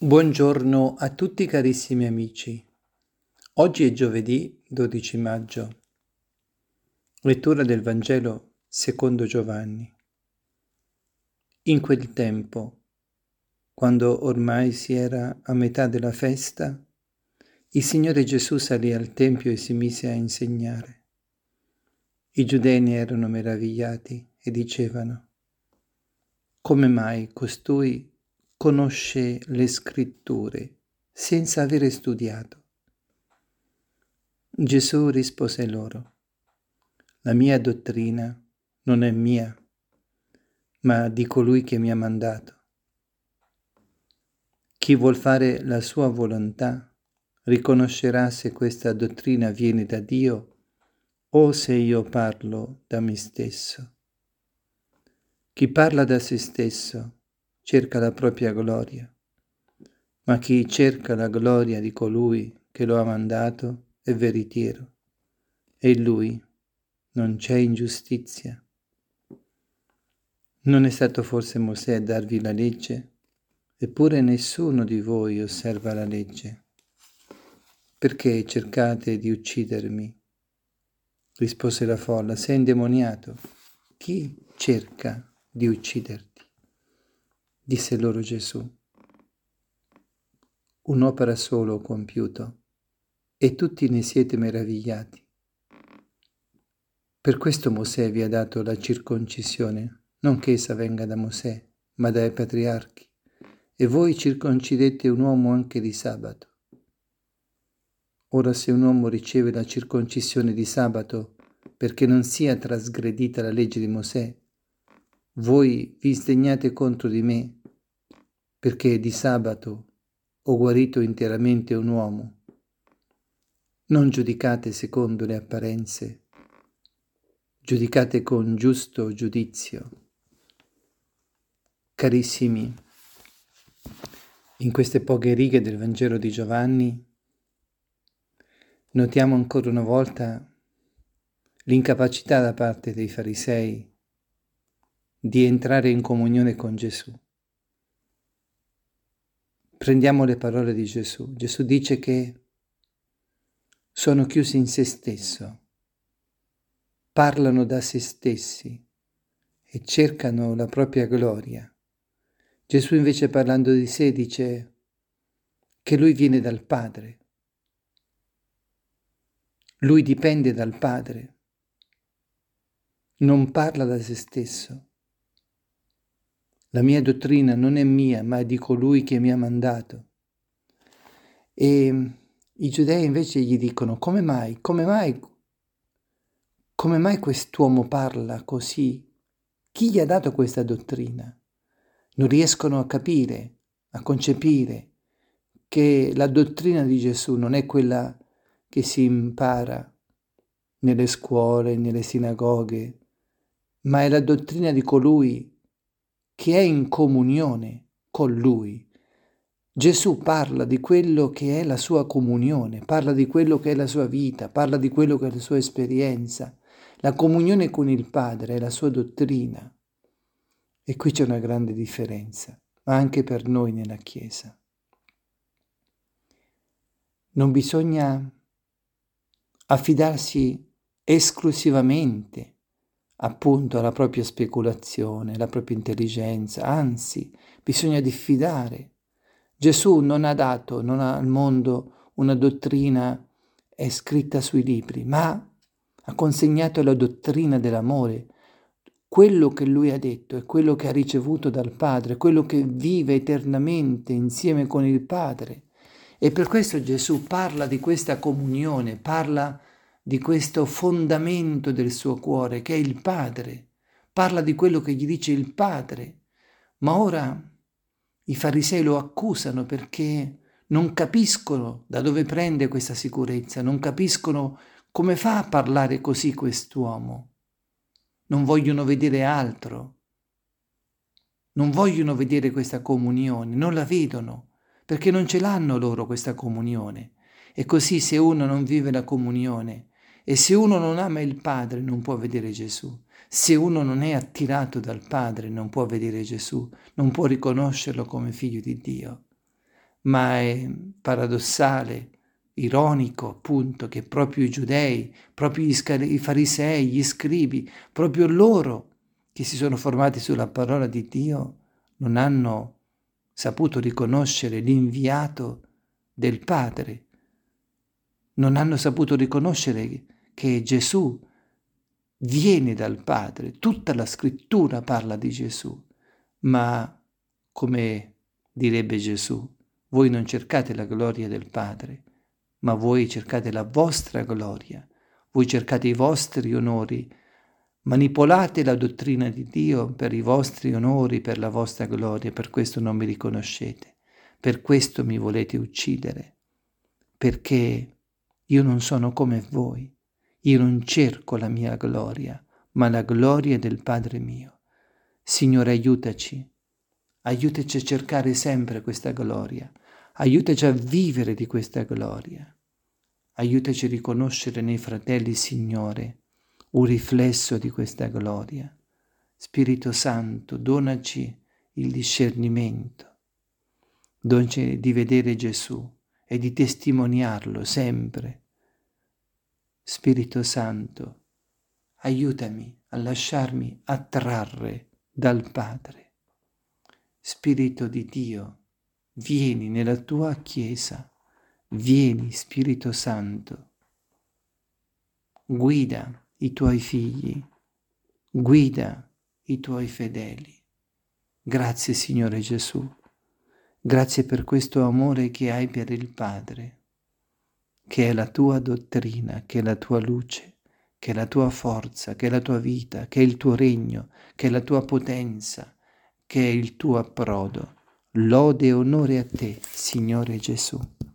Buongiorno a tutti carissimi amici. Oggi è giovedì 12 maggio. Lettura del Vangelo secondo Giovanni. In quel tempo, quando ormai si era a metà della festa, il Signore Gesù salì al Tempio e si mise a insegnare. I giudei ne erano meravigliati e dicevano: come mai costui conosce le scritture senza avere studiato? Gesù rispose loro: la mia dottrina non è mia, ma di colui che mi ha mandato. Chi vuol fare la sua volontà riconoscerà se questa dottrina viene da Dio o se io parlo da me stesso. Chi parla da se stesso cerca la propria gloria, ma chi cerca la gloria di colui che lo ha mandato è veritiero, e in lui non c'è ingiustizia. Non è stato forse Mosè a darvi la legge? Eppure nessuno di voi osserva la legge. Perché cercate di uccidermi? Rispose la folla: sei indemoniato. Chi cerca di ucciderti? Disse loro Gesù: un'opera solo ho compiuto, e tutti ne siete meravigliati. Per questo Mosè vi ha dato la circoncisione, non che essa venga da Mosè, ma dai patriarchi, e voi circoncidete un uomo anche di sabato. Ora se un uomo riceve la circoncisione di sabato perché non sia trasgredita la legge di Mosè, voi vi sdegnate contro di me, perché di sabato ho guarito interamente un uomo. Non giudicate secondo le apparenze, giudicate con giusto giudizio. Carissimi, in queste poche righe del Vangelo di Giovanni notiamo ancora una volta l'incapacità da parte dei farisei di entrare in comunione con Gesù. Prendiamo le parole di Gesù. Gesù dice che sono chiusi in se stesso, parlano da se stessi e cercano la propria gloria. Gesù invece, parlando di sé, dice che lui viene dal Padre. Lui dipende dal Padre, non parla da se stesso. La mia dottrina non è mia, ma è di colui che mi ha mandato. E i giudei invece gli dicono: come mai quest'uomo parla così? Chi gli ha dato questa dottrina? Non riescono a capire, a concepire che la dottrina di Gesù non è quella che si impara nelle scuole, nelle sinagoghe, ma è la dottrina di colui che è in comunione con Lui. Gesù parla di quello che è la sua comunione, parla di quello che è la sua vita, parla di quello che è la sua esperienza. La comunione con il Padre è la sua dottrina. E qui c'è una grande differenza, ma anche per noi nella Chiesa. Non bisogna affidarsi esclusivamente appunto alla propria speculazione, alla propria intelligenza, anzi, bisogna diffidare. Gesù non ha dato al mondo una dottrina scritta sui libri, ma ha consegnato la dottrina dell'amore. Quello che lui ha detto è quello che ha ricevuto dal Padre, quello che vive eternamente insieme con il Padre. E per questo Gesù parla di questa comunione, parla di questo fondamento del suo cuore, che è il Padre. Parla di quello che gli dice il Padre. Ma ora i farisei lo accusano perché non capiscono da dove prende questa sicurezza, non capiscono come fa a parlare così quest'uomo. Non vogliono vedere altro, non vogliono vedere questa comunione, non la vedono, perché non ce l'hanno loro questa comunione. E così se uno non vive la comunione e se uno non ama il Padre non può vedere Gesù. Se uno non è attirato dal Padre non può vedere Gesù, non può riconoscerlo come figlio di Dio. ma è paradossale, ironico appunto, che proprio i giudei, proprio i farisei, gli scribi, proprio loro che si sono formati sulla parola di Dio, non hanno saputo riconoscere l'inviato del Padre, non hanno saputo riconoscere che Gesù viene dal Padre. Tutta la scrittura parla di Gesù, ma come direbbe Gesù, voi non cercate la gloria del Padre, ma voi cercate la vostra gloria, voi cercate i vostri onori, manipolate la dottrina di Dio per i vostri onori, per la vostra gloria, per questo non mi riconoscete, per questo mi volete uccidere, perché io non sono come voi, io non cerco la mia gloria, ma la gloria del Padre mio. Signore, aiutaci a cercare sempre questa gloria, aiutaci a vivere di questa gloria, aiutaci a riconoscere nei fratelli, Signore, un riflesso di questa gloria. Spirito Santo, donaci il discernimento, donaci di vedere Gesù e di testimoniarlo sempre. Spirito Santo, aiutami a lasciarmi attrarre dal Padre. Spirito di Dio, vieni nella tua Chiesa, vieni Spirito Santo, guida i tuoi figli, guida i tuoi fedeli. Grazie Signore Gesù, grazie per questo amore che hai per il Padre, che è la tua dottrina, che è la tua luce, che è la tua forza, che è la tua vita, che è il tuo regno, che è la tua potenza, che è il tuo approdo. Lode e onore a te, Signore Gesù.